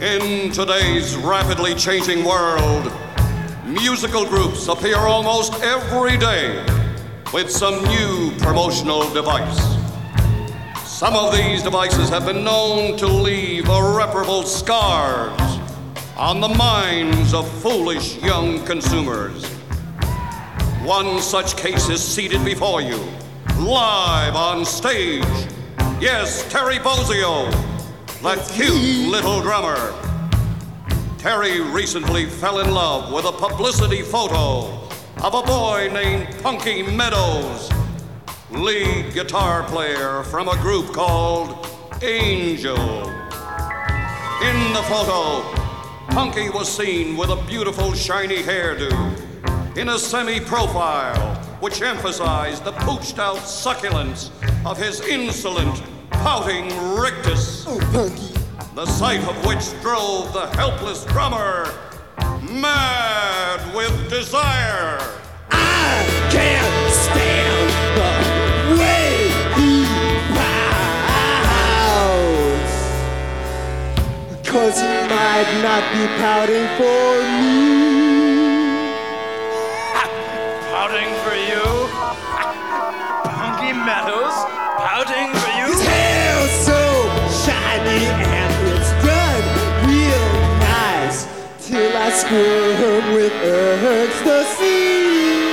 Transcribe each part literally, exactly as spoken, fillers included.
In today's rapidly changing world, musical groups appear almost every day with some new promotional device. Some of these devices have been known to leave irreparable scars on the minds of foolish young consumers. One such case is seated before you, live on stage. Yes, Terry Bozzio, the cute little drummer. Terry recently fell in love with a publicity photo of a boy named Punky Meadows, lead guitar player from a group called Angel. In the photo, Punky was seen with a beautiful shiny hairdo in a semi-profile which emphasized the pooched-out succulence of his insolent, pouting rictus. Oh, Punky. The sight of which drove the helpless drummer mad with desire. I can't stand the way he pouts, 'cause he might not be pouting for me. Pouting for you? Punky Meadows? Pouting for you? His hair's so shiny and it's done real nice, till I squirm with ecstasy.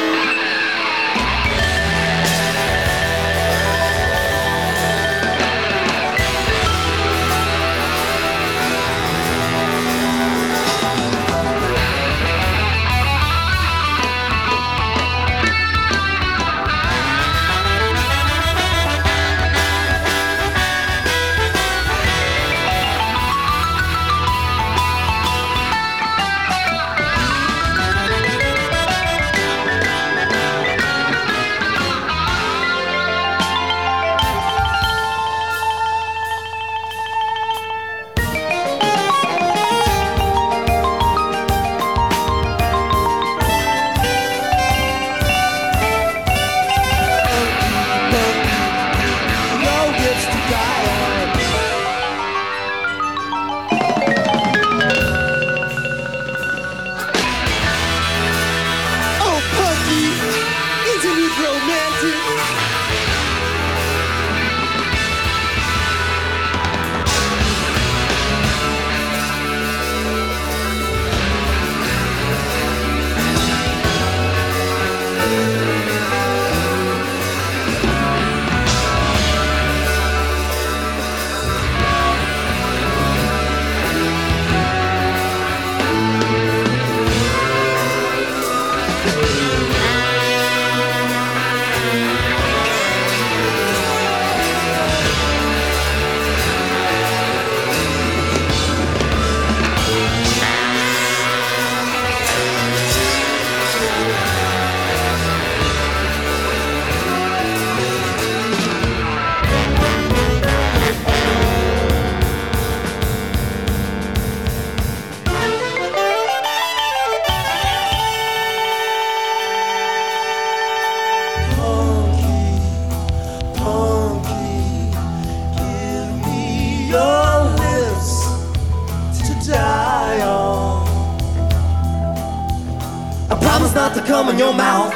Not to come in your mouth.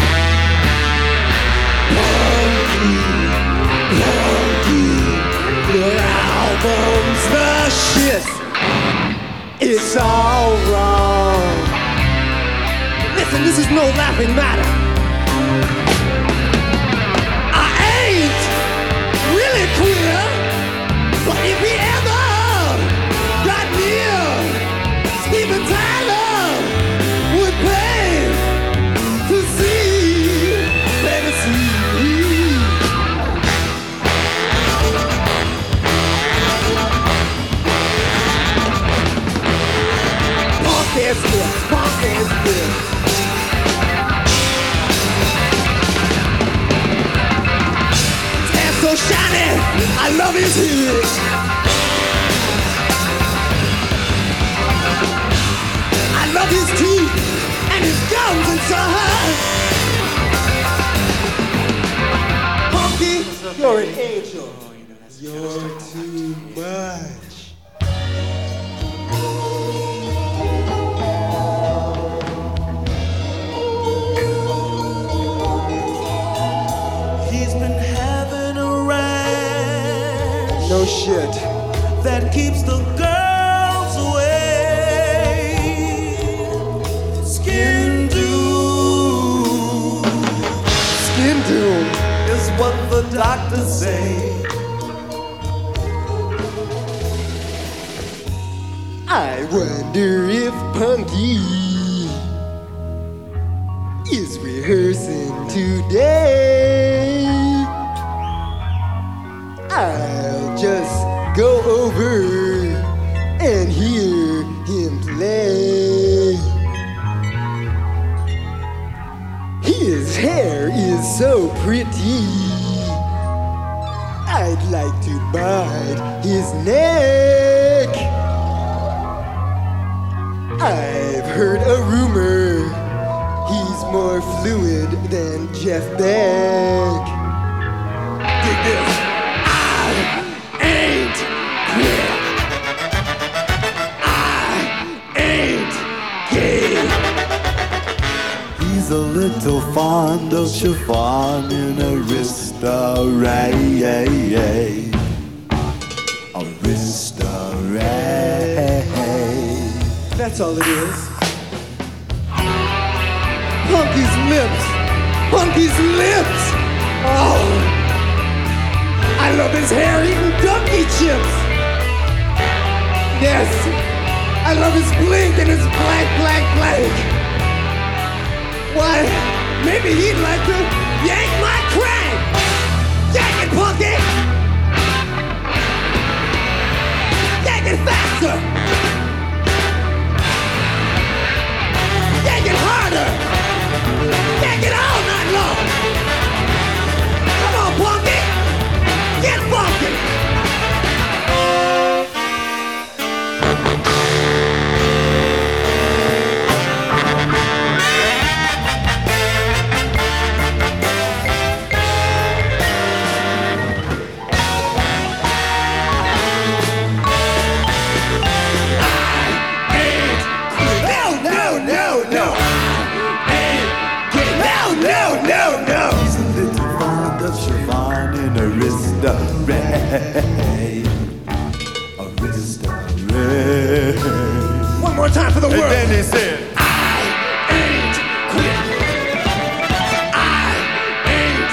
Punky, Punky, your album's the shit. It's all wrong. Listen, this is no laughing matter. I ain't really queer, but if he ever got near Steven Tyler would pay. Punk is this, punk is this. His hair's so shiny, I love his head. I love his teeth and his gums inside. Punky, you're an angel. You're too much. No shit. That keeps the girls away. Skin doom. Skin doom is what the doctors say. I wonder if Punky is rehearsing today. I'll just go over and hear him play. His hair is so pretty, I'd like to bite his neck. I've heard a rumor he's more fluid than Jeff Beck. Dig this. I ain't queer. I ain't gay. He's a little fond of chiffon in a restaurant. A restaurant. That's all it is. Punky's lips. Punky's lips. Oh, I love his hair eating donkey chips. Yes, I love his blink and his blank, blank, blank. Why, maybe he'd like to yank my crank. Yank it, Punky. Yank it faster. Yank it harder! Yank it all night long! Come on, Punky! Get funky! One more time for the world. And then he said, I ain't quit. I ain't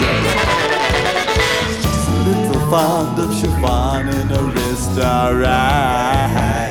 gay. She's a little fond of chiffon in a restaurant.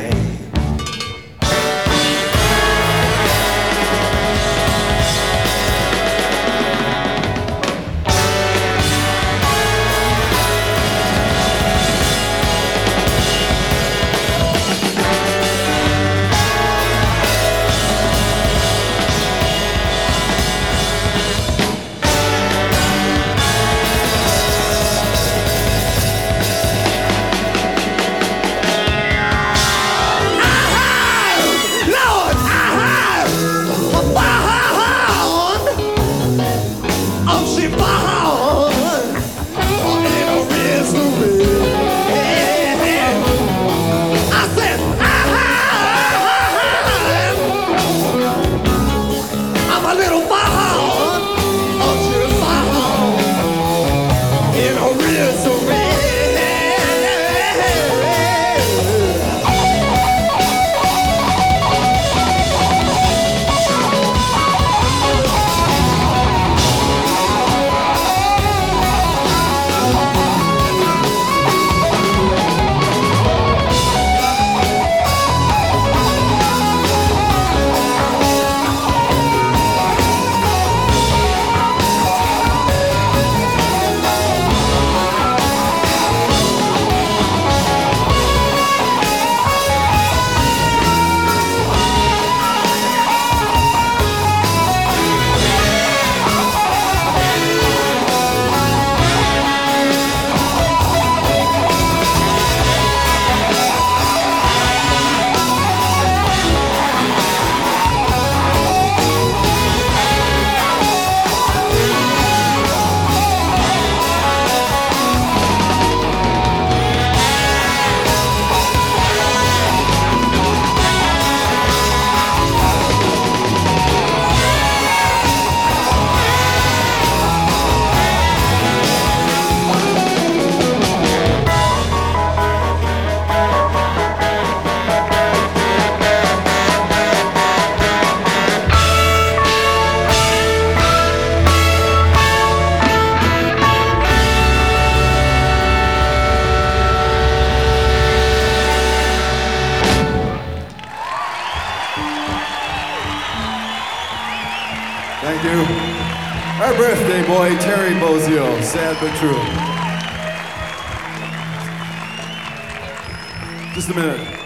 Thank you. Our birthday boy, Terry Bozzio. Sad but true. Just a minute.